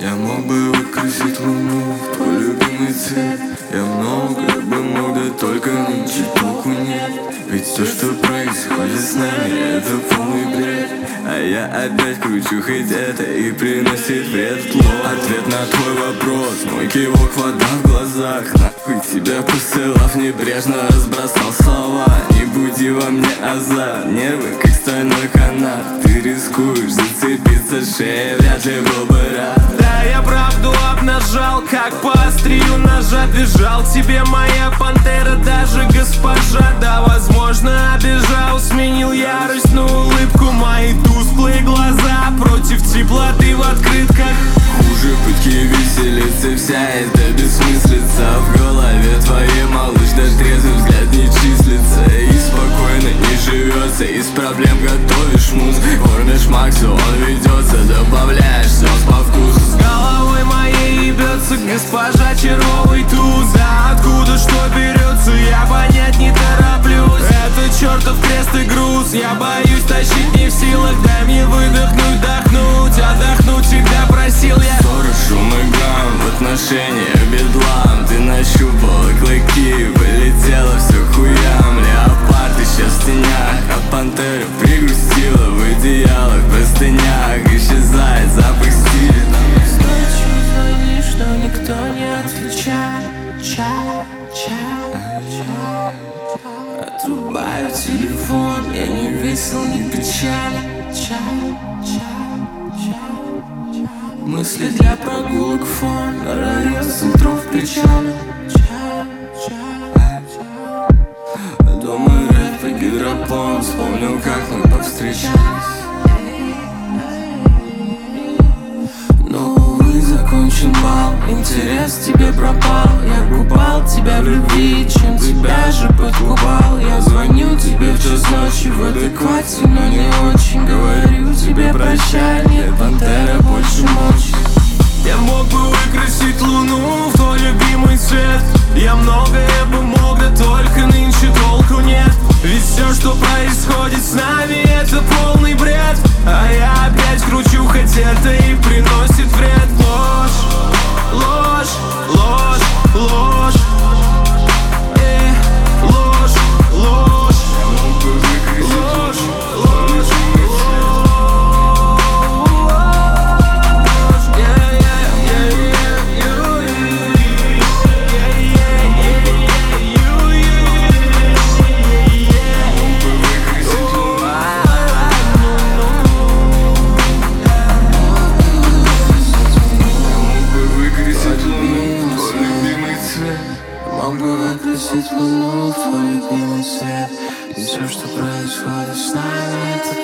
Я мог бы выкрасить луну в твой любимый цвет. Я многое бы мог, да только нынче толку нет. Ведь все, что происходит с нами, это полный бред. А я опять кручу, хоть это и приносит вред. Ответ на твой вопрос, мой кивок, вода в глазах. Нахуй тебя посылав, небрежно разбросал слова. Не буди во мне азарт, нервы как стальной канат. Ты рискуешь зацепиться шеей, вряд ли был бы рад. Да, я правду обнажал, как по острию ножа бежал к тебе моя пантера, даже госпожа. Да, возможно, обижал, сменил ярость на улыбку. Мои тусклые глаза против теплоты в открытках. Хуже пытки виселицы, вся эта бессмыслица. В голове твоей, малыш, да трезвый взгляд не числится. И спокойно не живется, из проблем готовишь мусс. Кормишь Максу, он ведется, добавляешь слез по вкусу. С головой моей ебется госпожа червовый туз. А откуда что берется, я понять не тороплюсь. Это чертов крест и груз, я боюсь тащить не в силах. Дай мне выдохнуть, вдохнуть, отдохнуть всегда просил я. Ссоры, шум и гам, в отношениях бедлам. Ты нащупала клыки, полетела все хуям. Леопард исчез в тенях, а пантера пригрустила в одеялах, простынях. Исчезает запах стиля. Ночью звонишь, но никто не отвечает. Отрубаю телефон, я не весел, не печаль. Мысли для прогулок фон, район центров печали. Дома рэп и гидропон, вспомнил, как мы повстречались. Но, увы, закончен бал, интерес тебе пропал. Я купал тебя в любви, чем тебя же подкупал. Я звоню тебе в час ночи, в адеквате, но не очень. Говорю тебе прощай, нет, пантера больше мочи. Я мог бы выкрасить луну в твой любимый цвет. Я многое бы мог, да только нынче толку нет. Ведь все, что происходит с нами, это полный бред. А я опять кручу, хоть это и приносит вред. Ложь, ложь, ложь, ложь. Ложь, ложь. Ложь, ложь. Мог бы выкрасить луну в твой любимый цвет. И все, что происходит с нами, это